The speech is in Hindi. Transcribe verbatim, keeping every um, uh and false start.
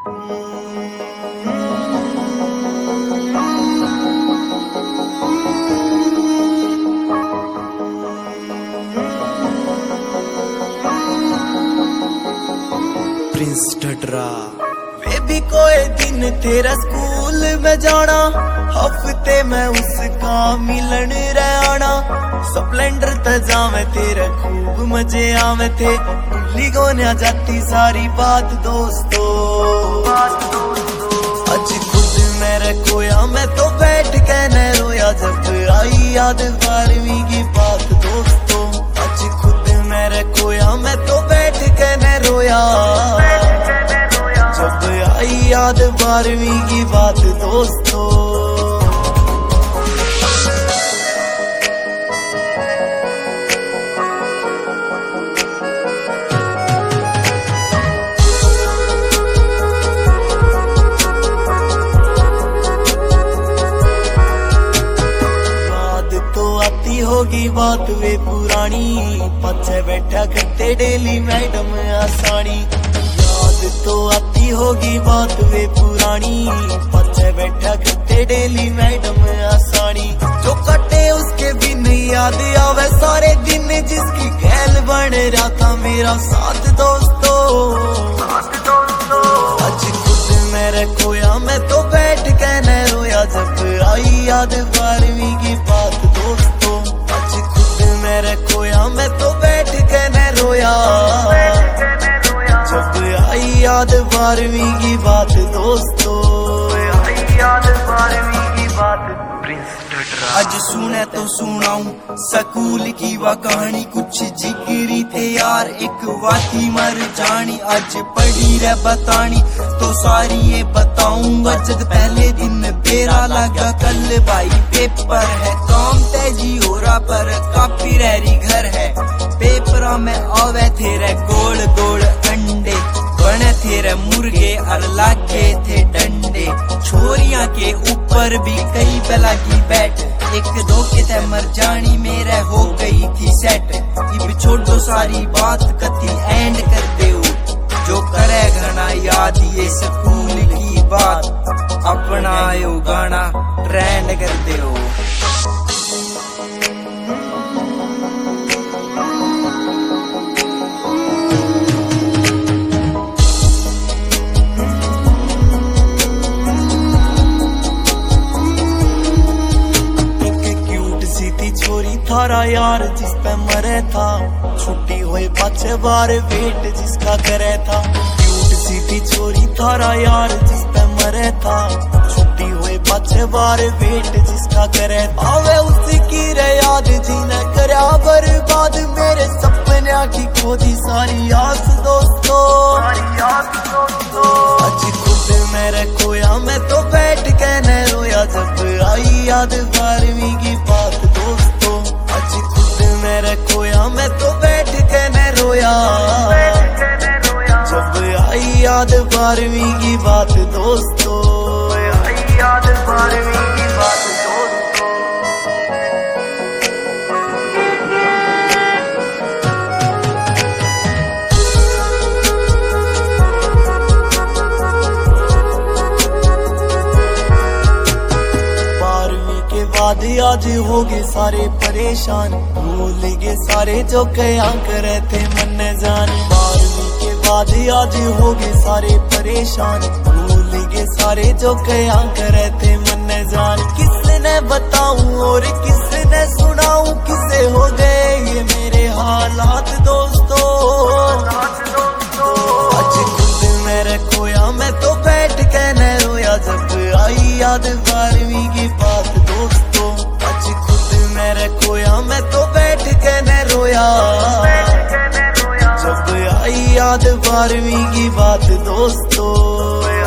प्रिंस टटरा बेबी कोई दिन तेरा स्कूल में जाना, हफ्ते में उसका मिलन रहना। स्प्लेंडर तजावे तेरे खूब मजे आवे थे, भूली गोनिया जाती सारी बात दोस्तों। आज खुद मेरे खोया मैं तो बैठ के न रोया, जब आई याद बारहवीं की बात दोस्तों। आज खुद मेरे खोया मैं तो बैठ के न रोया, जब आई याद बारहवीं की बात दोस्तों। होगी बात वे पुरानी, पीछे बैठा करते डेली मैडम आसानी। याद तो आती होगी बात वे पुरानी, पीछे बैठा करते डेली मैडम आसानी। जो कटे उसके बिन याद आवे सारे दिन, जिसकी गैल बन रहा था मेरा साथ दोस्तों। आज खुद मेरे खोया मैं तो बैठ के न रोया, जब आई याद बारहवीं की बात दोस्तों। मेरे खोया मैं तो बैठ के न रोया, जब आई याद बारहवीं की बात दोस्तों। आई याद बारहवीं की बात। आज सुने तो सुनाऊं स्कूल की वह कहानी, कुछ जिगरी थे यार एक वाती मर जानी। आज पढ़ी रे बतानी तो सारी ये बताऊंगा, जब पहले दिन बेरा लगा कल भाई पेपर है। काम तेजी हो रहा पर कापी रही घर है, पेपरा में आवे थे गोल गोल अंडे, बने थे मुर्गे और लागे थे डंडे। छोरियां के ऊपर भी कई बेला की बैठ, एक दो के ते मर जानी मेरे हो गई थी सेट। इब छोड़ दो सारी बात कती एंड कर दे, जो करे घना याद ये स्कूल की बात, अपना आयो गाना ट्रेंड कर दे। थारा यार जिस पे मरे था, छुट्टी हुई पाछे बार वेट जिसका करे था। क्यूट सी थी छोरी थारा यार जिस पे मरे था, छुट्टी हुई पाछे बार वेट जिसका करे। आवे उसकी रे याद जीने करया बर्बाद, मेरे सपने की खोदी सारी आस दोस्तों। आज खुद मेरे खोया मैं तो बैठ के न रोया, जब आई याद बारहवीं की बात दोस्तों। आज खुद मेरे खोया मैं तो बैठ के न रोया, जब आई याद बारहवीं की बात दोस्तों। आई याद बारहवीं की बात दोस्तों। बाद आज हो गए सारे परेशान, भूल गए सारे जो कया करे थे मन जान। बारहवीं के बाद आज हो गए सारे परेशान, भूल गए सारे जो कया करे थे मन जान। किसने बताऊं और किसने सुनाऊं, किसे हो गए ये मेरे हालात दोस्तों। आज खुद मेरे खोया मैं तो बैठ के न रोया, जब आई याद बारहवीं की बात दोस्तों। आज खुद मेरे खोया मैं तो बैठ के न रोया, जब आई याद बारहवीं की बात दोस्तों।